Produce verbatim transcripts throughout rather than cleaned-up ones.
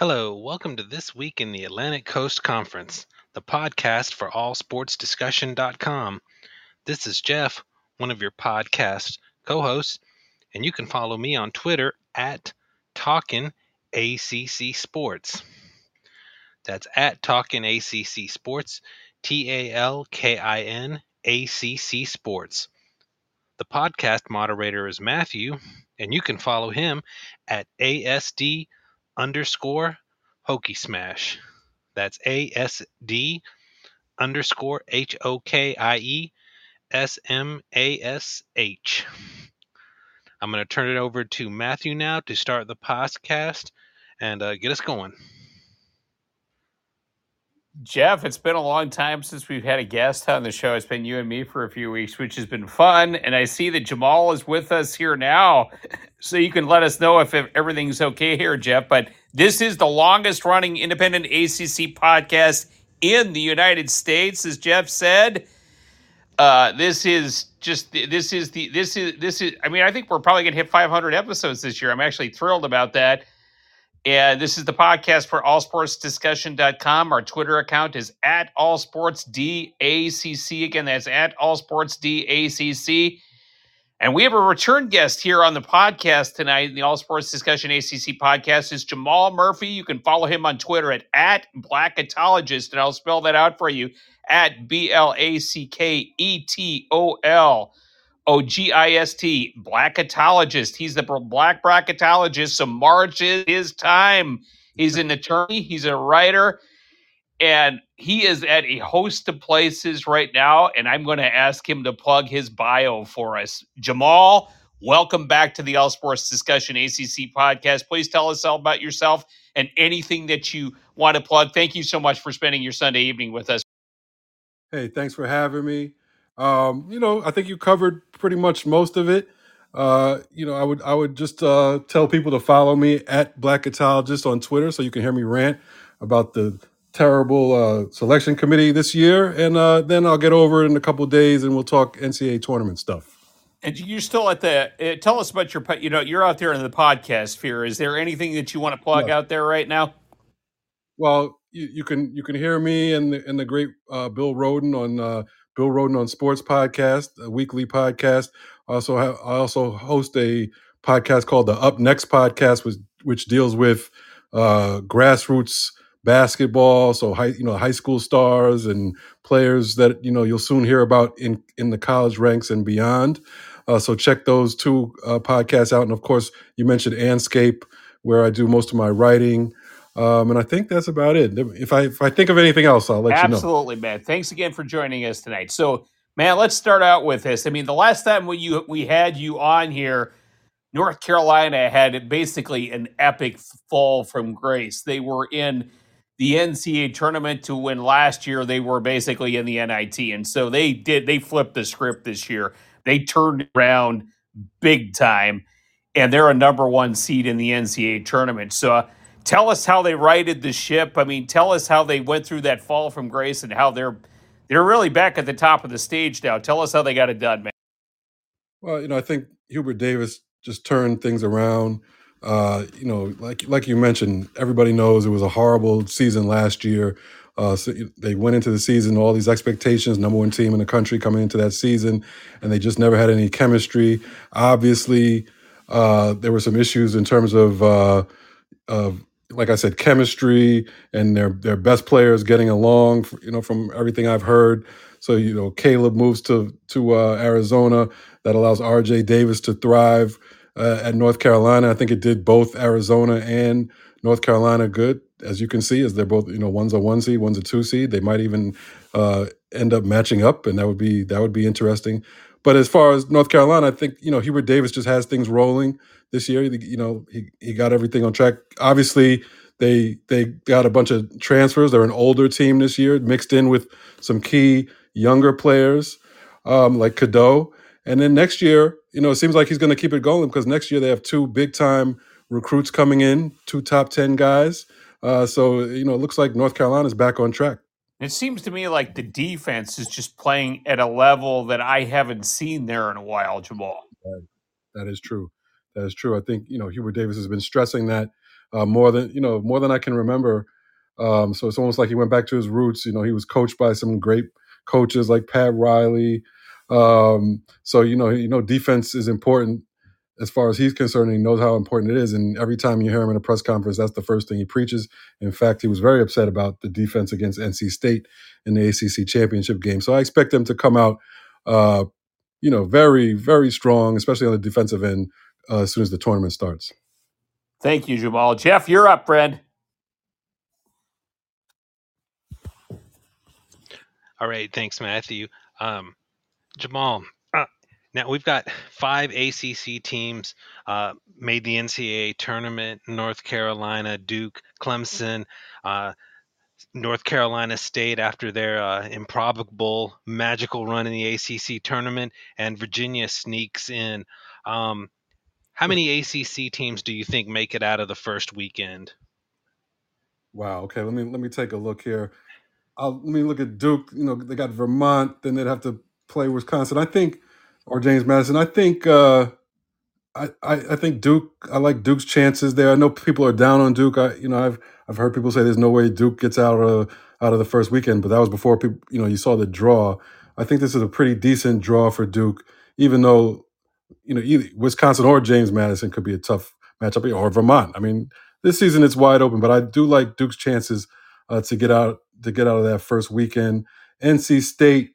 Hello, welcome to This Week in the Atlantic Coast Conference, the podcast for all sports discussion dot com. This is Jeff, one of your podcast co-hosts, and you can follow me on Twitter at Talkin' A C C Sports. That's at Talkin' A C C Sports, T A L K I N A C C Sports. The podcast moderator is Matthew, and you can follow him at A S D underscore Hokey Smash. That's A S D underscore H O K I E S M A S H. I'm going to turn it over to Matthew now to start the podcast and uh, get us going. Jeff, it's been a long time since we've had a guest on the show. It's been you and me for a few weeks, which has been fun. And I see that Jamal is with us here now. So you can let us know if, if everything's okay here, Jeff. But this is the longest running independent A C C podcast in the United States, as Jeff said. Uh, this is just this is the this is this is I mean, I think we're probably gonna hit five hundred episodes this year. I'm actually thrilled about that. And this is the podcast for all sports discussion dot com. Our Twitter account is at all sports D A C C. Again, that's at all sports D A C C. And we have a return guest here on the podcast tonight. The All Sports Discussion A C C podcast is Jamal Murphy. You can follow him on Twitter at, at Blacketologist, and I'll spell that out for you, at B L A C K E T O L O G I S T, Blacketologist. He's the black bracketologist, so March is his time. He's an attorney, he's a writer, and he is at a host of places right now, and I'm going to ask him to plug his bio for us. Jamal, welcome back to the All Sports Discussion A C C podcast. Please tell us all about yourself and anything that you want to plug. Thank you so much for spending your Sunday evening with us. Hey, thanks for having me. Um, you know, I think you covered pretty much most of it. Uh, you know, I would I would just uh, tell people to follow me at Blacketologist on Twitter so you can hear me rant about the terrible uh, selection committee this year, and uh, then I'll get over it in a couple of days, and we'll talk N C double A tournament stuff. And you're still at the. Uh, tell us about your. You know, you're out there in the podcast sphere. Is there anything that you want to plug Yeah. out there right now? Well, you, you can you can hear me and the, and the great uh, Bill Roden on uh, Bill Roden on Sports podcast, a weekly podcast. Also, have, I also host a podcast called the Up Next podcast, which which deals with uh, grassroots basketball. So high you know high school stars and players that you know you'll soon hear about in in the college ranks and beyond. Uh, so check those two uh, podcasts out. And of course, you mentioned Anscape, where I do most of my writing. Um, and I think that's about it. If I if I think of anything else, I'll let Absolutely, you know. Absolutely, man. Thanks again for joining us tonight. So, man, let's start out with this. I mean, the last time we you we had you on here, North Carolina had basically an epic fall from grace. They were in the N C double A tournament to win last year. They were basically in the N I T, and so they did. They flipped the script this year. They turned around big time, and they're a number one seed in the N C double A tournament. So. Uh, Tell us how they righted the ship. I mean, tell us how they went through that fall from grace and how they're they're really back at the top of the stage now. Tell us how they got it done, man. Well, you know, I think Hubert Davis just turned things around. Uh, you know, like like you mentioned, everybody knows it was a horrible season last year. Uh, so they went into the season, all these expectations, number one team in the country coming into that season, and they just never had any chemistry. Obviously, uh, there were some issues in terms of uh, of like I said, chemistry and their their best players getting along, you know, from everything I've heard. So, you know, Caleb moves to to uh, Arizona. That allows R J Davis to thrive uh, at North Carolina. I think it did both Arizona and North Carolina good, as you can see, as they're both, you know, one's a one seed, one's a two seed. They might even uh, end up matching up, and that would be that would be interesting. But as far as North Carolina, I think, you know, Hubert Davis just has things rolling this year. You know, he, he got everything on track. Obviously, they they got a bunch of transfers. They're an older team this year, mixed in with some key younger players um, like Cadeau. And then next year, you know, it seems like he's going to keep it going because next year they have two big-time recruits coming in, two top ten guys. Uh, so, you know, it looks like North Carolina's back on track. It seems to me like the defense is just playing at a level that I haven't seen there in a while, Jamal. That is true. That is true. I think, you know, Hubert Davis has been stressing that uh, more than you know more than I can remember. Um, so it's almost like he went back to his roots. You know, he was coached by some great coaches like Pat Riley. Um, so you know, you know, defense is important as far as he's concerned. He knows how important it is, and every time you hear him in a press conference, that's the first thing he preaches. In fact, he was very upset about the defense against N C State in the A C C championship game. So I expect them to come out, uh, you know, very, very strong, especially on the defensive end, uh, as soon as the tournament starts. Thank you, Jamal. Jeff, you're up, friend. All right, thanks, Matthew. Um, Jamal, uh, now we've got five A C C teams uh, made the N C double A tournament: North Carolina, Duke, Clemson, uh, North Carolina State after their uh, improbable, magical run in the A C C tournament, and Virginia sneaks in. Um, how many A C C teams do you think make it out of the first weekend? Wow. Okay. Let me let me take a look here. I'll, let me look at Duke. You know, they got Vermont. Then they'd have to play Wisconsin. I think, or James Madison. I think. Uh, I, I, I think Duke. I like Duke's chances there. I know people are down on Duke. I you know I've I've heard people say there's no way Duke gets out of out of the first weekend, but that was before people. You know, you saw the draw. I think this is a pretty decent draw for Duke, even though you know either Wisconsin or James Madison could be a tough matchup, or Vermont. I mean, this season it's wide open, but I do like Duke's chances uh, to get out to get out of that first weekend. N C State.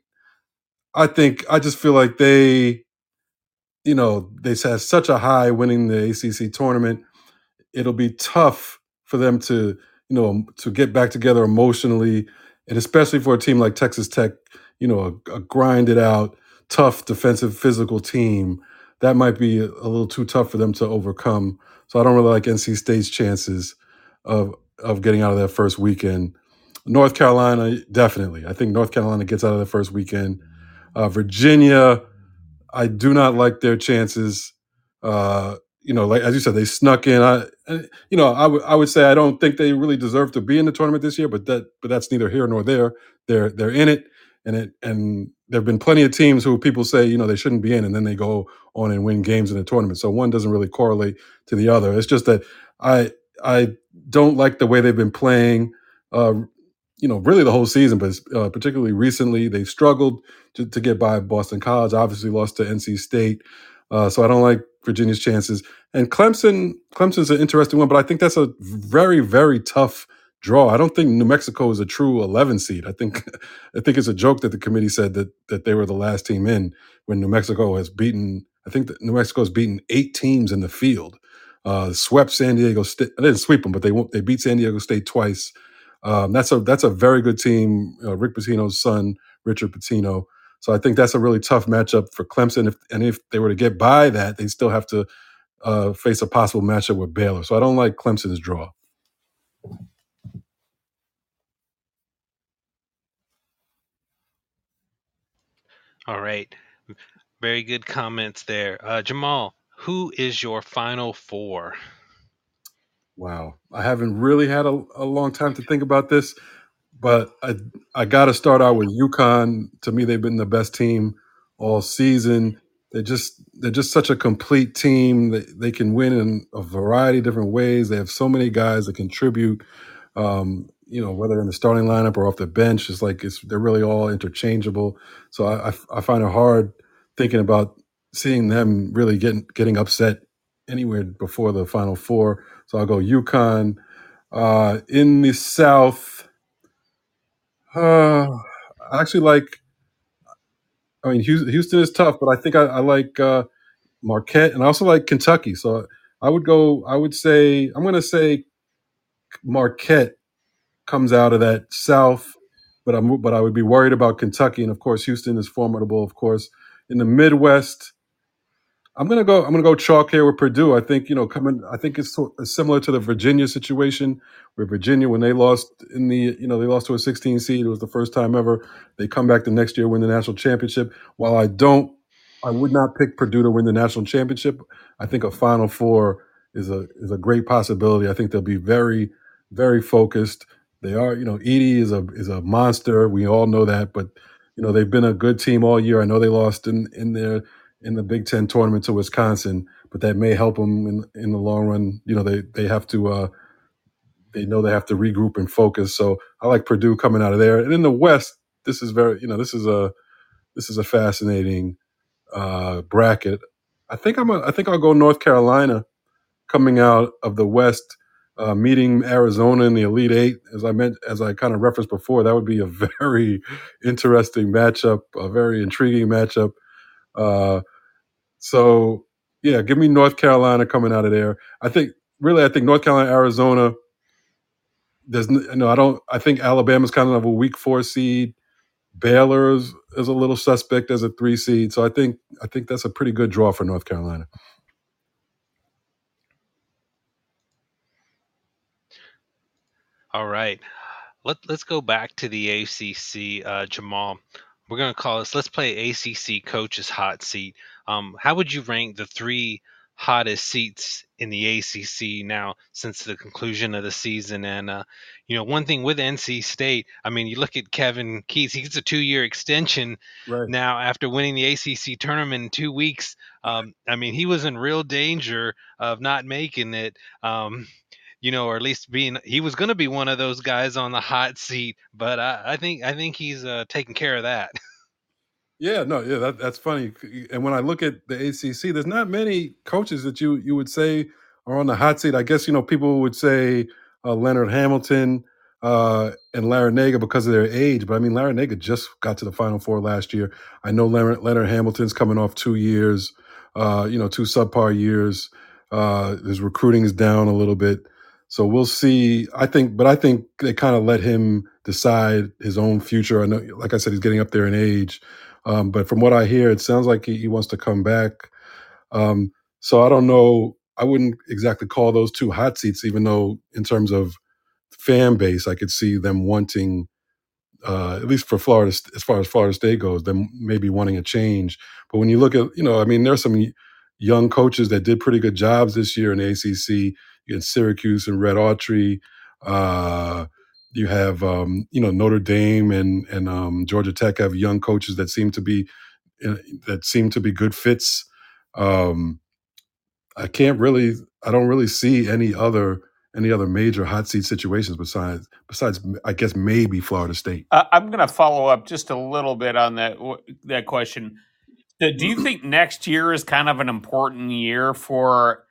I think I just feel like they. You know, they had such a high winning the A C C tournament. It'll be tough for them to, you know, to get back together emotionally, and especially for a team like Texas Tech, you know, a, a grinded out, tough defensive, physical team. That might be a, a little too tough for them to overcome. So I don't really like N C State's chances of of getting out of that first weekend. North Carolina, definitely. I think North Carolina gets out of the first weekend. Uh, Virginia, I do not like their chances. Uh, you know, like as you said, they snuck in. I, you know, I would I would say I don't think they really deserve to be in the tournament this year, but that but that's neither here nor there. They're they're in it, and it and there've been plenty of teams who people say you know they shouldn't be in, and then they go on and win games in the tournament. So one doesn't really correlate to the other. It's just that I I don't like the way they've been playing. Uh, you know, really the whole season, but uh, particularly recently, they struggled to, to get by Boston College. Obviously, lost to N C State, uh, so I don't like Virginia's chances. And Clemson, Clemson's an interesting one, but I think that's a very, very tough draw. I don't think New Mexico is a true eleven seed. I think, I think it's a joke that the committee said that that they were the last team in when New Mexico has beaten. I think that New Mexico has beaten eight teams in the field. Uh, swept San Diego State. They didn't sweep them, but they they beat San Diego State twice. Um, that's a that's a very good team. Uh, Rick Pitino's son, Richard Pitino. So I think that's a really tough matchup for Clemson. If, and if they were to get by that, they still have to uh, face a possible matchup with Baylor. So I don't like Clemson's draw. All right, very good comments there, uh, Jamal. Who is your final four? Wow, I haven't really had a, a long time to think about this, but I I got to start out with UConn. To me, they've been the best team all season. They're just they're just such a complete team. They they can win in a variety of different ways. They have so many guys that contribute. Um, you know, whether in the starting lineup or off the bench, it's like it's they're really all interchangeable. So I I, I find it hard thinking about seeing them really getting getting upset anywhere before the Final Four. So I'll go UConn. Uh, in the South, uh, I actually like. I mean, Houston, Houston is tough, but I think I, I like uh, Marquette, and I also like Kentucky. So I would go. I would say I'm going to say Marquette comes out of that South, but I'm but I would be worried about Kentucky, and of course Houston is formidable. Of course, in the Midwest, I'm gonna go. I'm gonna go chalk here with Purdue. I think you know coming. I think it's so- similar to the Virginia situation, where Virginia, when they lost in the, you know, they lost to a sixteen seed. It was the first time ever. They come back the next year, win the national championship. While I don't, I would not pick Purdue to win the national championship. I think a Final Four is a is a great possibility. I think they'll be very, very focused. They are, you know, Edie is a is a monster. We all know that, but you know they've been a good team all year. I know they lost in in their in the Big Ten tournament to Wisconsin, but that may help them in in the long run. You know, they they have to uh, they know they have to regroup and focus. So I like Purdue coming out of there. And in the West, this is very, you know, this is a this is a fascinating uh, bracket. I think I'm. A, I think I'll go North Carolina coming out of the West, uh, meeting Arizona in the Elite Eight. As I meant, as I kind of referenced before, that would be a very interesting matchup, a very intriguing matchup. Uh, so yeah, give me North Carolina coming out of there. I think really, I think North Carolina, Arizona. There's no, I don't. I think Alabama's kind of a weak four seed. Baylor is, is a little suspect as a three seed. So I think I think that's a pretty good draw for North Carolina. All right. Let, let's go back to the A C C, uh, Jamal. We're going to call this, let's play A C C Coach's Hot Seat. Um, how would you rank the three hottest seats in the A C C now since the conclusion of the season? And, uh, you know, one thing with N C State, I mean, you look at Kevin Keatts, he gets a two-year extension Right. now after winning the A C C tournament in two weeks. Um, I mean, he was in real danger of not making it. Um, you know, or at least being he was going to be one of those guys on the hot seat, but I, I think I think he's uh, taking care of that. Yeah, no, yeah, that, that's funny. And when I look at the A C C, there's not many coaches that you you would say are on the hot seat. I guess you know people would say uh, Leonard Hamilton uh, and Larinaga because of their age, but I mean Larinaga just got to the Final Four last year. I know Leonard, Leonard Hamilton's coming off two years, uh, you know, two subpar years. Uh, his recruiting is down a little bit. So we'll see. I think, but I think they kind of let him decide his own future. I know, like I said, he's getting up there in age. Um, but from what I hear, it sounds like he, he wants to come back. Um, so I don't know. I wouldn't exactly call those two hot seats, even though in terms of fan base, I could see them wanting, uh, at least for Florida, as far as Florida State goes, them maybe wanting a change. But when you look at, you know, I mean, there's some young coaches that did pretty good jobs this year in the A C C. You had Syracuse and Red Autry. Uh, you have, um, you know, Notre Dame and and um, Georgia Tech have young coaches that seem to be that seem to be good fits. Um, I can't really, I don't really see any other any other major hot seat situations besides besides I guess maybe Florida State. Uh, I'm going to follow up just a little bit on that that question. Do you think next year is kind of an important year for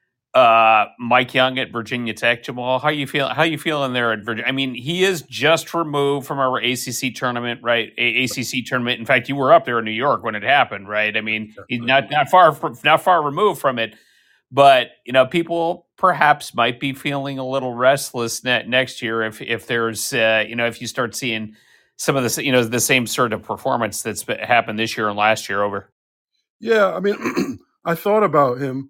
uh, Mike Young at Virginia Tech? Jamal, how you feel? How you feeling there at Virginia? I mean, he is just removed from our A C C tournament, right? A- ACC tournament. In fact, you were up there in New York when it happened, right? I mean, he's not not far from, not far removed from it. But you know, people perhaps might be feeling a little restless ne- next year if if there's uh, you know if you start seeing some of the you know the same sort of performance that's been, happened this year and last year over. Yeah, I mean, I thought about him,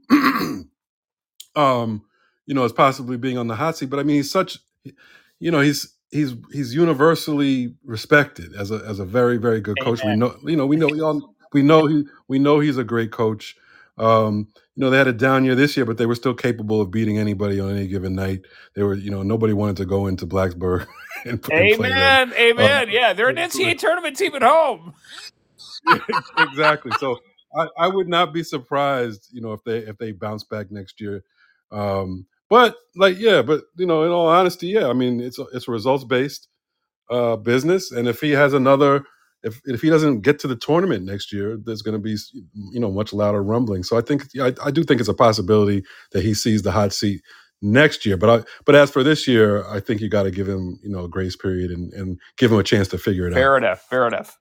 um, you know, as possibly being on the hot seat, but I mean, he's such, you know, he's he's he's universally respected as a as a very very good coach. Amen. We know, you know, we know we all we know he we know he's a great coach. Um, you know, they had a down year this year, but they were still capable of beating anybody on any given night. They were, you know, nobody wanted to go into Blacksburg and, and play them. Amen. Amen. Uh, yeah, they're an N C A A tournament team at home. Exactly. So I, I would not be surprised, you know, if they if they bounce back next year. Um, but like, yeah, but you know, in all honesty, yeah, I mean, it's a, it's a results based uh, business, and if he has another, if if he doesn't get to the tournament next year, there's going to be, you know, much louder rumbling. So I think I, I do think it's a possibility that he sees the hot seat next year. But I but as for this year, I think you got to give him, you know, a grace period and and give him a chance to figure it fair out. Fair enough. Fair enough.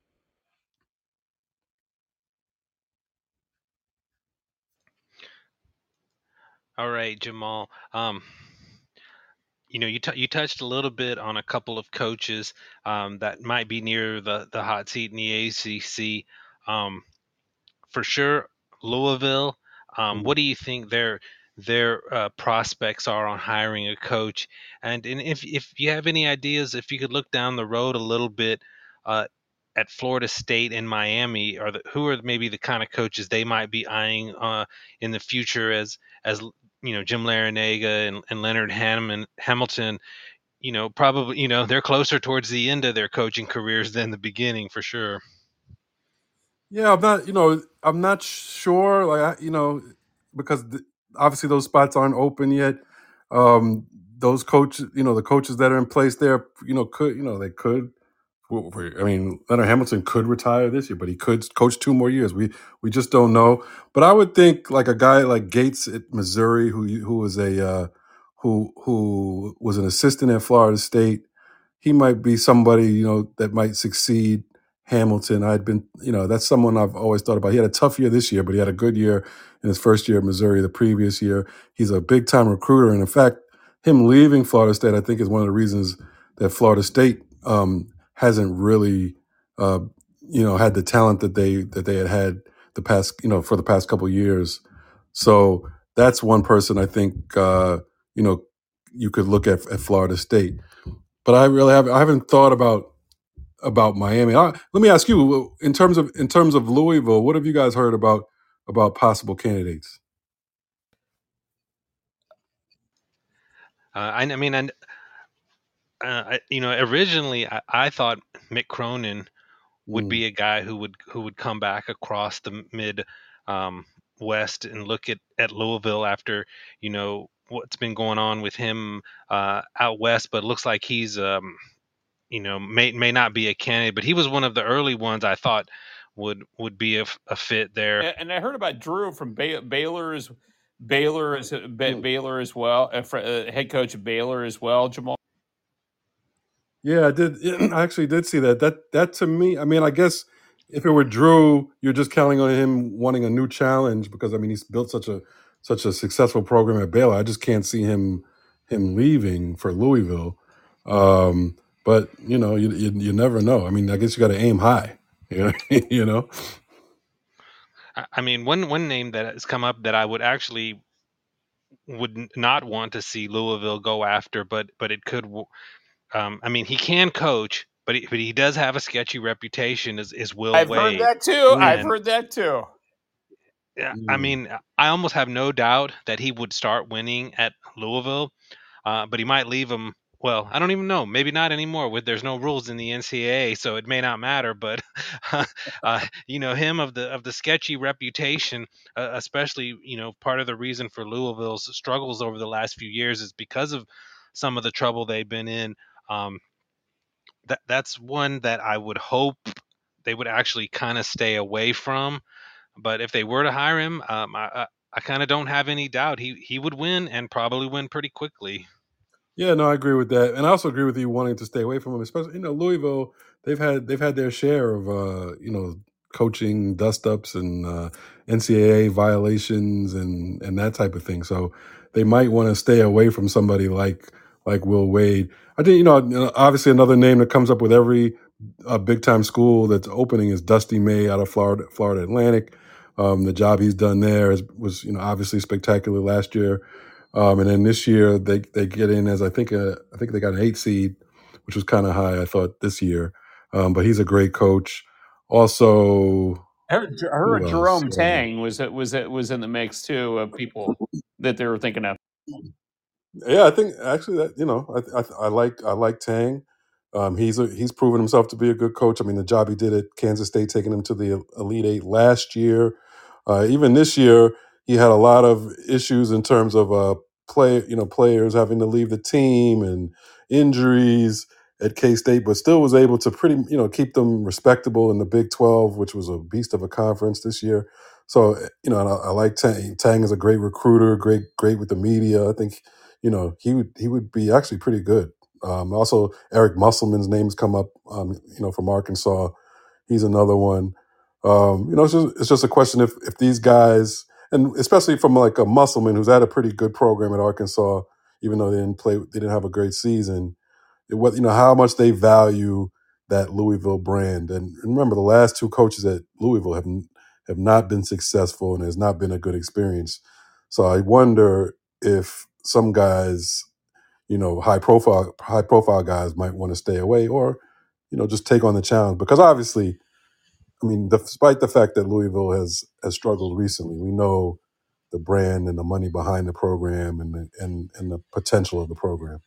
All right, Jamal. Um, you know, you t- you touched a little bit on a couple of coaches um, that might be near the the hot seat in the A C C. Um, for sure, Louisville. Um, what do you think their their uh, prospects are on hiring a coach? And, and if if you have any ideas, if you could look down the road a little bit uh, at Florida State and Miami, are the, who are maybe the kind of coaches they might be eyeing uh, in the future as as you know Jim Larinaga and, and Leonard Ham- Hamilton. You know, probably you know they're closer towards the end of their coaching careers than the beginning for sure. Yeah, I'm not, you know, I'm not sure, like, I, you know, because the, obviously those spots aren't open yet. Um, those coaches, you know, the coaches that are in place there, you know, could, you know, they could. I mean, Leonard Hamilton could retire this year, but he could coach two more years. We we just don't know. But I would think like a guy like Gates at Missouri, who who was a uh, who who was an assistant at Florida State, he might be somebody, you know, that might succeed Hamilton. I'd been, you know, that's someone I've always thought about. He had a tough year this year, but he had a good year in his first year at Missouri the previous year. He's a big time recruiter. And in fact, him leaving Florida State, I think, is one of the reasons that Florida State um, hasn't really, uh, you know, had the talent that they that they had had the past, you know, for the past couple of years. So that's one person I think, uh, you know, you could look at at Florida State. But I really have I haven't thought about about Miami. I, let me ask you, in terms of in terms of Louisville, what have you guys heard about about possible candidates? Uh, I, I mean, and uh, I, you know, originally I, I thought Mick Cronin would Mm. be a guy who would who would come back across the mid um, West and look at, at Louisville after, you know, what's been going on with him uh, out west. But it looks like he's um, you know, may may not be a candidate, but he was one of the early ones I thought would would be a, a fit there. And, and I heard about Drew from Bay- Baylor as Baylor as Ba- Baylor as well, uh, fr- uh, head coach of Baylor as well, Jamal. Yeah, I did. I actually did see that. That that to me, I mean, I guess if it were Drew, you're just counting on him wanting a new challenge because I mean he's built such a such a successful program at Baylor. I just can't see him him leaving for Louisville. Um, but you know, you, you you never know. I mean, I guess you got to aim high. You know, you know. I, I mean, one one name that has come up that I would actually would n- not want to see Louisville go after, but but it could. w- Um, I mean, he can coach, but he, but he does have a sketchy reputation. Is is Will I've heard Wade? that too. I've And heard that too. yeah, I Mm. mean, I almost have no doubt that he would start winning at Louisville, uh, but he might leave him. Well, I don't even know. Maybe not anymore. With there's no rules in the N C double A, so it may not matter. But uh, you know, him of the of the sketchy reputation, uh, especially you know, part of the reason for Louisville's struggles over the last few years is because of some of the trouble they've been in. Um, that that's one that I would hope they would actually kind of stay away from. But if they were to hire him, um, I, I, I kind of don't have any doubt he he would win and probably win pretty quickly. Yeah, no, I agree with that, and I also agree with you wanting to stay away from them. Especially, you know, Louisville. They've had they've had their share of uh, you know coaching dust ups and uh, N C double A violations and and that type of thing. So they might want to stay away from somebody like like Will Wade. I think you know obviously another name that comes up with every uh, big time school that's opening is Dusty May out of Florida Florida Atlantic. Um, the job he's done there is, was you know obviously spectacular last year. Um, and then this year they they get in as I think a, I think they got an eight seed, which was kind of high I thought this year. Um, but he's a great coach. Also, I heard, I who heard else? Jerome Uh, Tang was was was in the mix too of people that they were thinking of. Yeah, I think actually that you know I I, I like I like Tang. Um, he's a, he's proven himself to be a good coach. I mean, the job he did at Kansas State, taking him to the Elite Eight last year. Uh, even this year, he had a lot of issues in terms of uh, play you know players having to leave the team and injuries at K State, but still was able to pretty you know keep them respectable in the Big twelve, which was a beast of a conference this year. So you know, and I, I like Tang. Tang is a great recruiter, great great with the media. I think you know, he would he would be actually pretty good. Um, also, Eric Musselman's name's come up, um, you know, from Arkansas. He's another one. Um, you know, it's just, it's just a question if if these guys, and especially from like a Musselman who's had a pretty good program at Arkansas, even though they didn't play, they didn't have a great season. It, what you know, how much they value that Louisville brand. And remember, the last two coaches at Louisville have have not been successful, and has not been a good experience. So I wonder if some guys, you know, high profile high profile guys might want to stay away or, you know, just take on the challenge. Because obviously, I mean, despite the fact that Louisville has has struggled recently, we know the brand and the money behind the program and the, and and the potential of the program.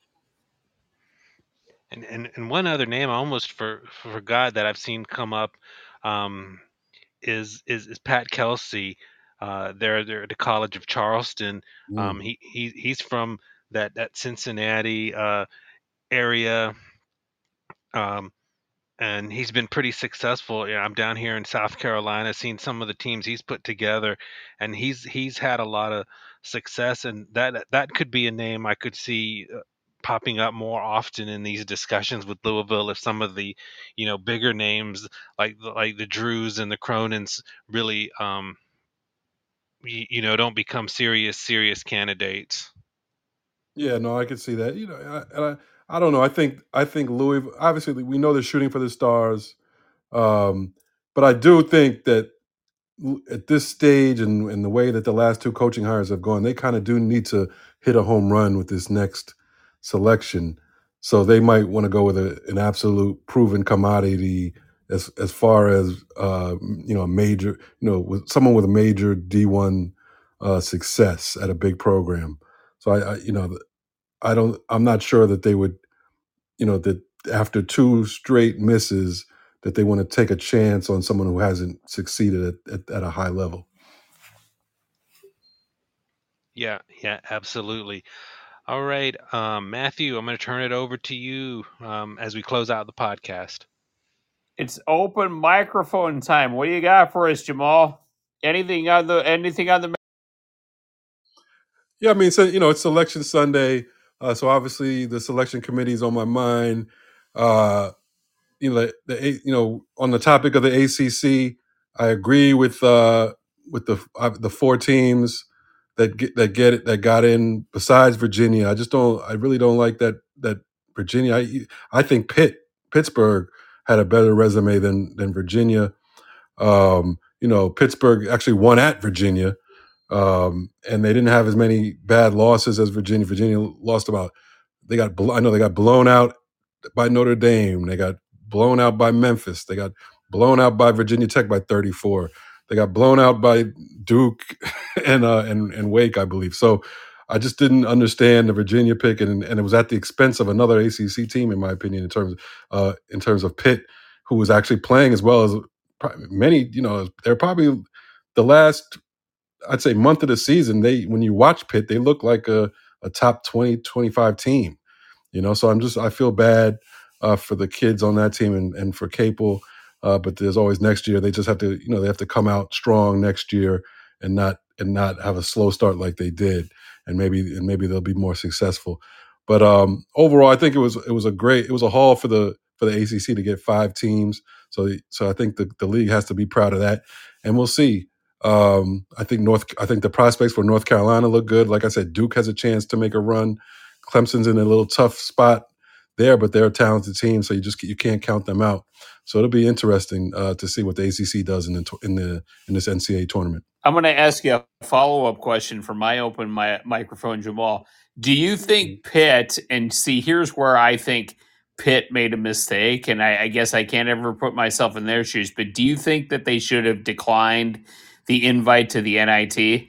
And and, and one other name I almost for, forgot that I've seen come up um, is, is is Pat Kelsey. Uh, they're they're at the College of Charleston. Um, Mm. he, he he's from that that Cincinnati uh, area. Um, and he's been pretty successful. Yeah, I'm down here in South Carolina, seeing some of the teams he's put together, and he's he's had a lot of success, and that that could be a name I could see uh, popping up more often in these discussions with Louisville if some of the, you know, bigger names like the, like the Drews and the Cronins really, um, you, you know, don't become serious serious candidates. Yeah, no, I could see that. You know, I, and I, I don't know. I think I think Louisville. Obviously, we know they're shooting for the stars, um, but I do think that l- at this stage and, and the way that the last two coaching hires have gone, they kind of do need to hit a home run with this next selection. So they might want to go with a, an absolute proven commodity as as far as uh, you know, a major, you know, with someone with a major D one uh, success at a big program. So I, I, you know, I don't. I'm not sure that they would, you know, that after two straight misses, that they want to take a chance on someone who hasn't succeeded at, at, at a high level. Yeah, yeah, absolutely. All right, um, Matthew, I'm going to turn it over to you um, as we close out the podcast. It's open microphone time. What do you got for us, Jamal? Anything on the anything on the Yeah, I mean, so you know, it's Selection Sunday, uh, so obviously the selection committee is on my mind. Uh, you know, the, the A- you know, on the topic of the A C C, I agree with uh, with the uh, the four teams that get that get it that got in. Besides Virginia, I just don't. I really don't like that that Virginia. I I think Pitt Pittsburgh had a better resume than than Virginia. Um, you know, Pittsburgh actually won at Virginia, um, and they didn't have as many bad losses as Virginia. Virginia lost about. They got. bl- I know they got blown out by Notre Dame. They got blown out by Memphis. They got blown out by Virginia Tech by thirty-four. They got blown out by Duke and uh, and and Wake, I believe. So I just didn't understand the Virginia pick, and and it was at the expense of another A C C team, in my opinion, in terms uh, in terms of Pitt, who was actually playing as well as pro- many. You know, they're probably the last, I'd say, month of the season. They when you watch Pitt, they look like a, a top twenty, twenty-five team. You know, so I'm just I feel bad uh, for the kids on that team and, and for Capel. Uh, but there's always next year. They just have to, you know, they have to come out strong next year and not and not have a slow start like they did. And maybe and maybe they'll be more successful. But um, overall, I think it was it was a great it was a haul for the for the A C C to get five teams. So so I think the, the league has to be proud of that. And we'll see. Um, I think North I think the prospects for North Carolina look good. Like I said, Duke has a chance to make a run. Clemson's in a little tough spot there, but they're a talented team, so you just you can't count them out. So it'll be interesting uh, to see what the A C C does in the in the in this N C double A tournament. I'm going to ask you a follow up question for my open my microphone, Jamal. Do you think Pitt, and see, here's where I think Pitt made a mistake, and I, I guess I can't ever put myself in their shoes, but do you think that they should have declined the invite to the N I T?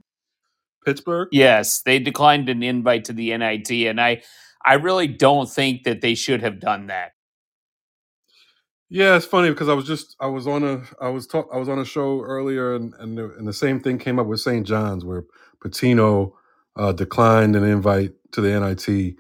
Pittsburgh? Yes, they declined an invite to the N I T, and I, I really don't think that they should have done that. Yeah, it's funny because I was just I was on a I was talk I was on a show earlier and and the, and the same thing came up with Saint John's where Pitino uh, declined an invite to the N I T,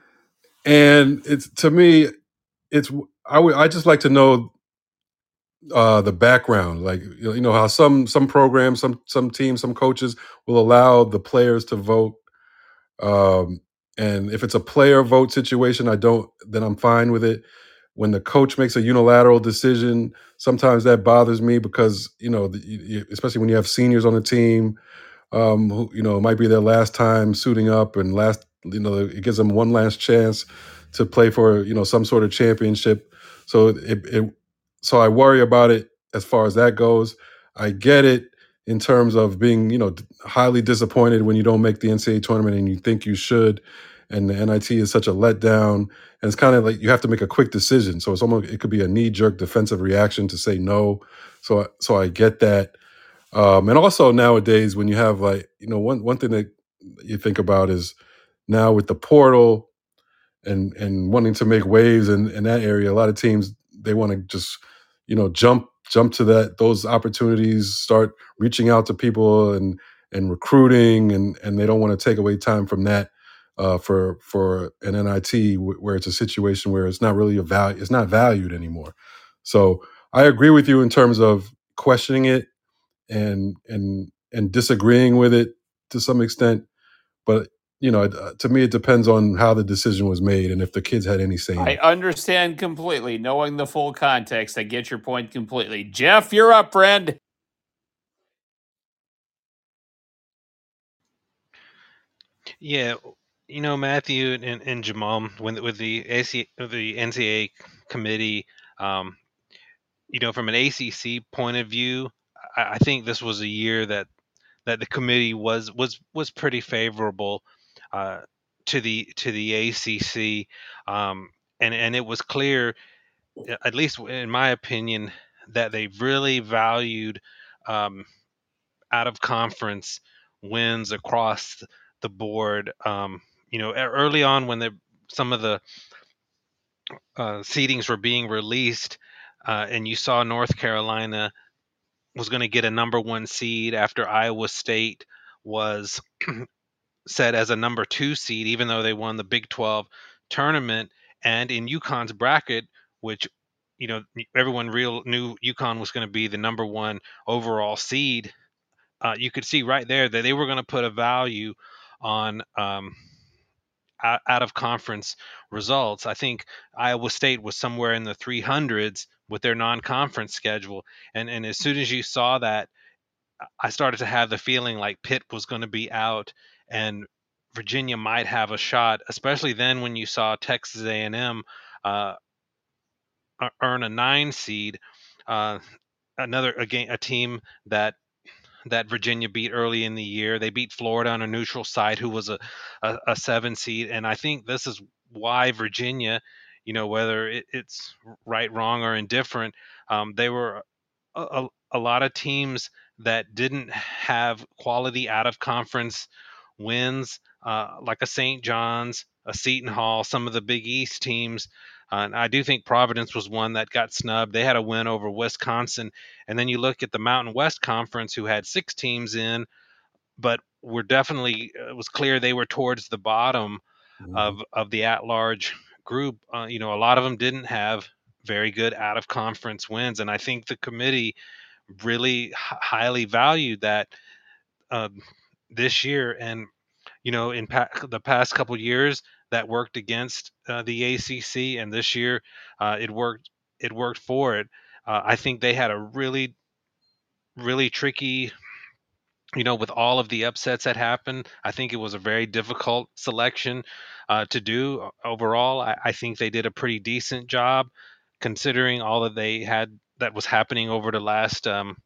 and it's to me it's I would I just like to know uh, the background, like you know, you know how some some programs, some some teams, some coaches will allow the players to vote. Um, and if it's a player vote situation, I don't, then I'm fine with it. When the coach makes a unilateral decision, sometimes that bothers me because, you know, the, you, especially when you have seniors on the team, um, who, you know, it might be their last time suiting up and last, you know, it gives them one last chance to play for, you know, some sort of championship. So it, it so I worry about it as far as that goes. I get it in terms of being, you know, highly disappointed when you don't make the N C double A tournament and you think you should, and the N I T is such a letdown. And it's kind of like you have to make a quick decision. So it's almost it could be a knee jerk defensive reaction to say no. So so I get that. Um, and also nowadays when you have like you know one one thing that you think about is now with the portal and and wanting to make waves in, in that area, a lot of teams they want to just you know jump jump to that those opportunities, start reaching out to people and and recruiting, and and they don't want to take away time from that. uh, for for an N I T where it's a situation where it's not really a value, it's not valued anymore. So I agree with you in terms of questioning it and and and disagreeing with it to some extent. But you know, uh, to me, it depends on how the decision was made and if the kids had any say in I it. understand completely. Knowing the full context, I get your point completely. Jeff, you're up, friend. Yeah, you know, Matthew and, and Jamal, when with the A C, the N C A A committee, um, you know, from an A C C point of view, I, I think this was a year that that the committee was was was pretty favorable uh, to the to the A C C, um, and and it was clear, at least in my opinion, that they really valued um, out of conference wins across the board. Um, you know, e- early on when the some of the uh, seedings were being released, uh, and you saw North Carolina was going to get a number one seed after Iowa State was set as a number two seed, even though they won the Big twelve tournament. And in UConn's bracket, which you know everyone real knew UConn was going to be the number one overall seed, uh, you could see right there that they were going to put a value on um, out, out of conference results. I think Iowa State was somewhere in the three hundreds with their non-conference schedule, and and as soon as you saw that, I started to have the feeling like Pitt was going to be out and Virginia might have a shot, especially then when you saw Texas A and M uh, e- earn a nine seed. Uh, another again a team that that Virginia beat early in the year. They beat Florida on a neutral site, who was a, a, a seven seed. And I think this is why Virginia, you know, whether it, it's right, wrong, or indifferent, um, they were a, a, a lot of teams that didn't have quality out of conference wins, uh, like a Saint John's, a Seton Hall, some of the Big East teams. Uh, and I do think Providence was one that got snubbed. They had a win over Wisconsin. And then you look at the Mountain West Conference, who had six teams in, but were definitely, it was clear they were towards the bottom Mhm. of, of the at large group. Uh, you know, a lot of them didn't have very good out of conference wins. And I think the committee really h- highly valued that um, this year. And you know, in pa- the past couple years, that worked against uh, the A C C, and this year uh, it worked. It worked for it. Uh, I think they had a really, really tricky. You know, with all of the upsets that happened, I think it was a very difficult selection uh, to do. Overall, I, I think they did a pretty decent job, considering all that they had that was happening over the last um,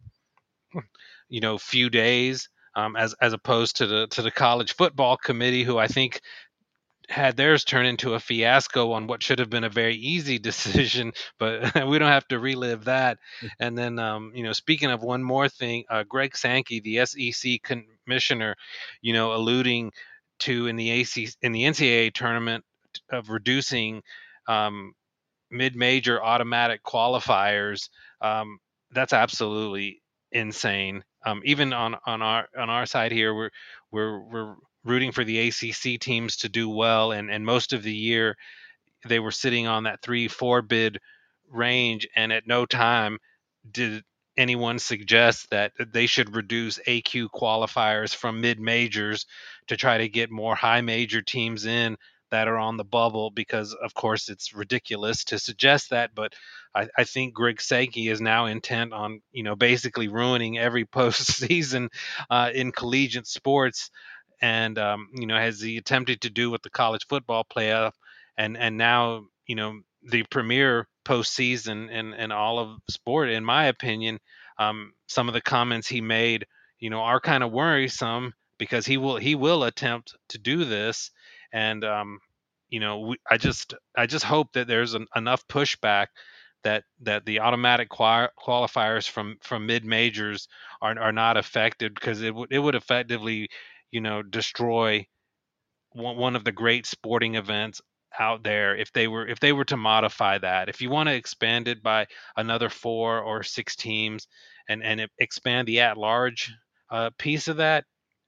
you know few days, um, as as opposed to the to the college football committee, who I think had theirs turn into a fiasco on what should have been a very easy decision, but we don't have to relive that. And then, um, you know, speaking of one more thing, uh, Greg Sankey, the S E C commissioner, you know, alluding to in the A C in the N C double A tournament of reducing um, mid-major automatic qualifiers. Um, that's absolutely insane. Um, even on, on our on our side here, we're we're we're rooting for the A C C teams to do well, and and most of the year they were sitting on that three four bid range, and at no time did anyone suggest that they should reduce A Q qualifiers from mid majors to try to get more high major teams in that are on the bubble, because of course it's ridiculous to suggest that. But I, I think Greg Sankey is now intent on, you know, basically ruining every postseason uh, in collegiate sports, and um, you know, has he attempted to do with the college football playoff, and and now, you know, the premier postseason in, in all of sport, in my opinion. Um, some of the comments he made, you know, are kind of worrisome, because he will he will attempt to do this, and um, you know, we, I just I just hope that there's an, enough pushback that that the automatic quali- qualifiers from from mid majors are are not affected, because it would it would effectively, you know, destroy one one of the great sporting events out there if they were if they were to modify that. If you want to expand it by another four or six teams, and and it- expand the at large uh, piece of that,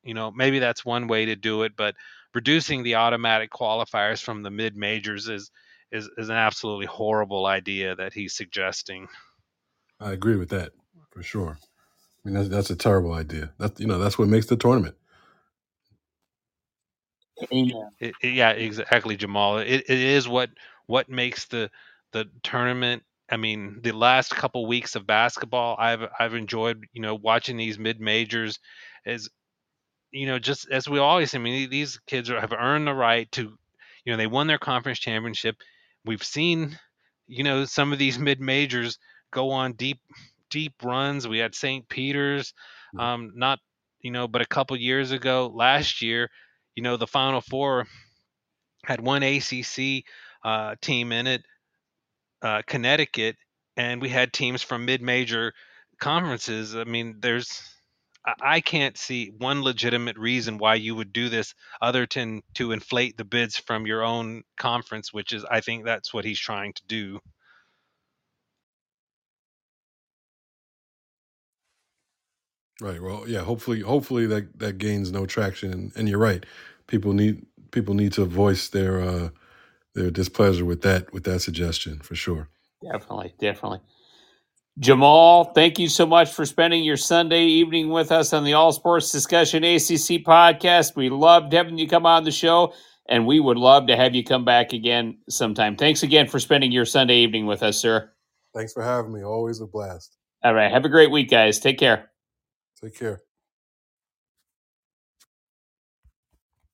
you know, maybe that's one way to do it, but reducing the automatic qualifiers from the mid majors is, is, is an absolutely horrible idea that he's suggesting. I agree with that for sure. I mean, that's, that's a terrible idea. That's, you know, that's what makes the tournament. Yeah. It, it, yeah, exactly, Jamal. It, it is what what makes the the tournament. I mean, the last couple weeks of basketball, I've I've enjoyed, you know, watching these mid majors, as you know, just as we always. I mean, these kids are, have earned the right to, you know, they won their conference championship. We've seen, you know, some of these mid majors go on deep deep runs. We had Saint Peter's, um, not, you know, but a couple years ago, last year, you know, the Final Four had one A C C uh, team in it, uh, Connecticut, and we had teams from mid-major conferences. I mean, there's I I can't see one legitimate reason why you would do this other than to inflate the bids from your own conference, which is, I think that's what he's trying to do. Right. Well, yeah. Hopefully, hopefully that that gains no traction. And, and you're right. People need people need to voice their uh, their displeasure with that with that suggestion for sure. Definitely, definitely. Jamal, thank you so much for spending your Sunday evening with us on the All Sports Discussion A C C podcast. We loved having you come on the show, and we would love to have you come back again sometime. Thanks again for spending your Sunday evening with us, sir. Thanks for having me. Always a blast. All right. Have a great week, guys. Take care. Take care.